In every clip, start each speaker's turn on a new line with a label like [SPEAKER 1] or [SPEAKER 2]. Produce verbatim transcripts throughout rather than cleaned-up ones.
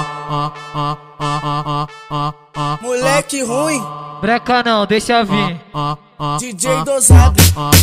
[SPEAKER 1] Moleque ruim,
[SPEAKER 2] breca não, deixa vir.
[SPEAKER 1] D J dosado.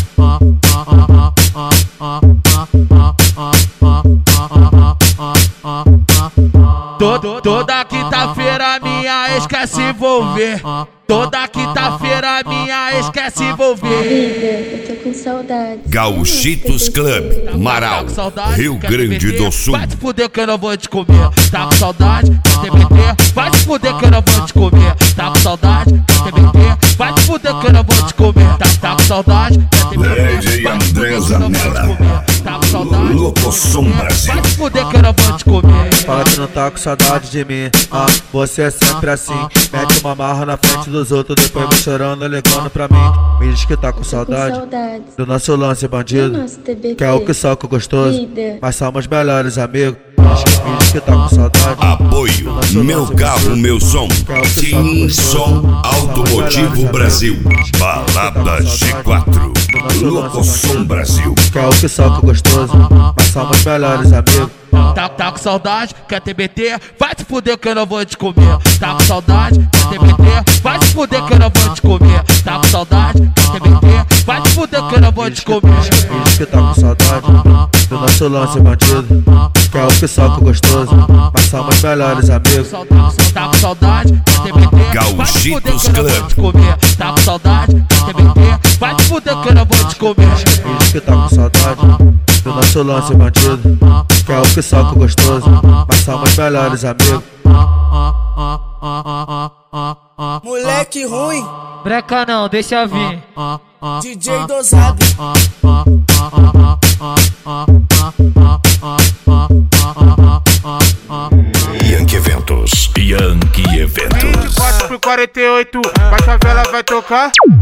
[SPEAKER 3] Todo, toda quinta-feira minha ex quer se envolver. Toda quinta-feira minha ex quer se envolver.
[SPEAKER 4] Vida, eu tô com saudade.
[SPEAKER 5] Gauchitos Club, Marau, Rio Grande do Sul.
[SPEAKER 3] Vai te fuder que eu não vou te comer. Tá com saudade, quer T B T? Vai te fuder que eu não vou te comer. Tá com saudade, quer T B T? Vai te fuder que eu não vou te comer. Tá, tá com saudade, quer T B T?
[SPEAKER 5] Lady André Zanella,
[SPEAKER 3] Tá com saudade,
[SPEAKER 5] Locoção Brasil.
[SPEAKER 3] vai te fuder que eu não vou te comer.
[SPEAKER 6] Fala que não tá com saudade de mim, ah, você é sempre assim. Mete uma marra na frente dos outros, depois vai chorando, ligando pra mim. Me diz que tá com saudade
[SPEAKER 4] saudade
[SPEAKER 6] do nosso lance bandido,
[SPEAKER 4] do nosso T B T.
[SPEAKER 6] que é o que soca gostoso,
[SPEAKER 4] Vida.
[SPEAKER 6] mas somos melhores amigos. Me diz que, me diz que tá com saudade.
[SPEAKER 5] Apoio, meu carro, meu som. Team Som Automotivo Brasil. Balada G quatro, Locoção Brasil.
[SPEAKER 6] Que é o que soca gostoso, mas somos melhores amigos.
[SPEAKER 3] Tá, tá com saudade, quer T B T? Vai te fuder que eu não vou te comer. Tá com saudade, quer T B T? Vai te fuder que eu não vou te comer. Tá com saudade, quer T B T? Vai te fuder que eu não vou te comer.
[SPEAKER 6] Me diz que tá com saudade do nosso lance bandido, que é o que soca gostoso, mas somos melhores amigos.
[SPEAKER 3] Tá com saudade, quer T B T?
[SPEAKER 5] Gauchitos
[SPEAKER 3] Vai te fuder que eu não vou te comer. Tá com saudade, quer T B T? Vai te fuder que eu não vou te comer.
[SPEAKER 6] Me diz que tá com saudade do nosso lance bandido, que é o que soca gostoso, mas somos melhores amigos.
[SPEAKER 1] Moleque ruim,
[SPEAKER 2] Breca não, deixa vir.
[SPEAKER 1] D J dosado.
[SPEAKER 5] Yankee Eventos, Yankee Eventos.
[SPEAKER 7] quatro por quarenta e oito, vai favela vai tocar.